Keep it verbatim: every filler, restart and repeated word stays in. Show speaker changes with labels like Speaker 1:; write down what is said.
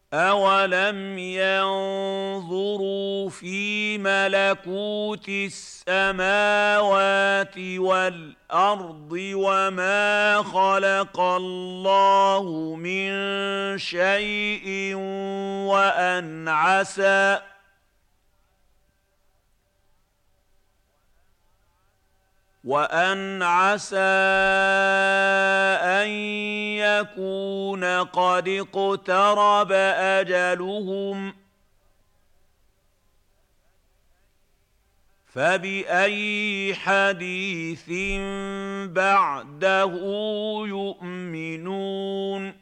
Speaker 1: أَوَلَمْ يَنظُرُوا فِي مَلَكُوتِ السَّمَاوَاتِ وَالْأَرْضِ وَمَا خَلَقَ اللَّهُ مِن شَيْءٍ وَأَنْ عَسَىٰ وَأَنْ عَسَىٰ أَن يَكُونَ قَدِ اقْتَرَبَ أَجَلُهُمْ ۖ فَبِأَيِّ حَدِيثٍ بَعْدَهُ يُؤْمِنُونَ